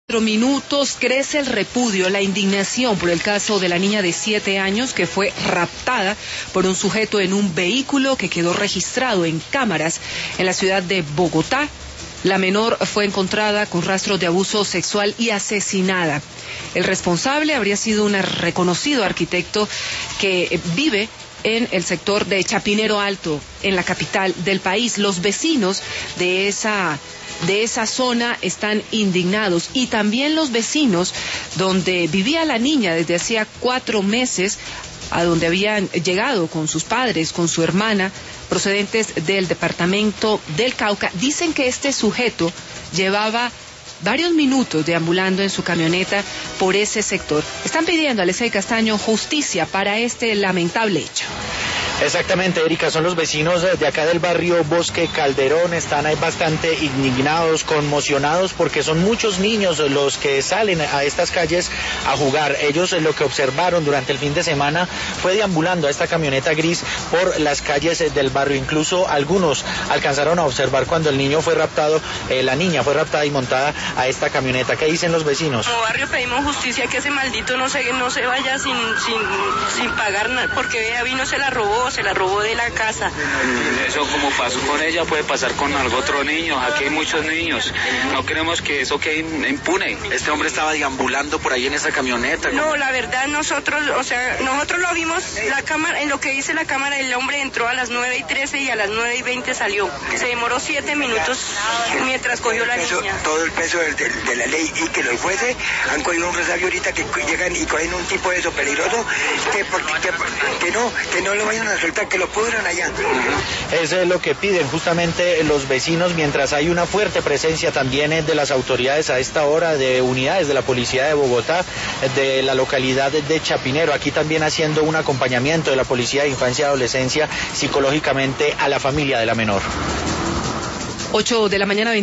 Minutos crece el repudio, la indignación por el caso de la niña de 7 años que fue raptada por un sujeto en un vehículo que quedó registrado en cámaras en la ciudad de Bogotá. La menor fue encontrada con rastros de abuso sexual y asesinada. El responsable habría sido un reconocido arquitecto que vive en el sector de Chapinero Alto, en la capital del país. Los vecinos de esa zona están indignados, y también los vecinos donde vivía la niña desde hacía 4 meses, a donde habían llegado con sus padres, con su hermana, procedentes del departamento del Cauca. Dicen que este sujeto llevaba varios minutos deambulando en su camioneta por ese sector. Están pidiendo a Lecey Castaño justicia para este lamentable hecho. Exactamente, Erika, son los vecinos de acá del barrio Bosque Calderón, están ahí bastante indignados, conmocionados, porque son muchos niños los que salen a estas calles a jugar. Ellos lo que observaron durante el fin de semana fue deambulando a esta camioneta gris por las calles del barrio. Incluso algunos alcanzaron a observar cuando el niño fue raptado, la niña fue raptada y montada a esta camioneta. ¿Qué dicen los vecinos? Como barrio pedimos justicia, que ese maldito no se vaya sin pagar nada, porque vea, vino, se la robó de la casa. Eso, como pasó con ella, puede pasar con algún otro niño. Aquí hay muchos niños. No queremos que eso quede impune. Este hombre estaba deambulando por ahí en esa camioneta, ¿no? No, la verdad, nosotros lo vimos, la cámara, en lo que dice la cámara, el hombre entró a las 9:13 y a las 9:20 salió. Se demoró 7 minutos mientras cogió la niña. Todo el peso de la ley, y que los jueces han cogido un resabio ahorita, que llegan y cogen un tipo de eso peligroso, que no lo vayan a soltar, que lo pudran allá. Eso es lo que piden justamente los vecinos, mientras hay una fuerte presencia también de las autoridades a esta hora, de unidades de la policía de Bogotá, de la localidad de Chapinero, aquí también haciendo un acompañamiento de la policía de infancia y adolescencia psicológicamente a la familia de la menor. 8 de la mañana.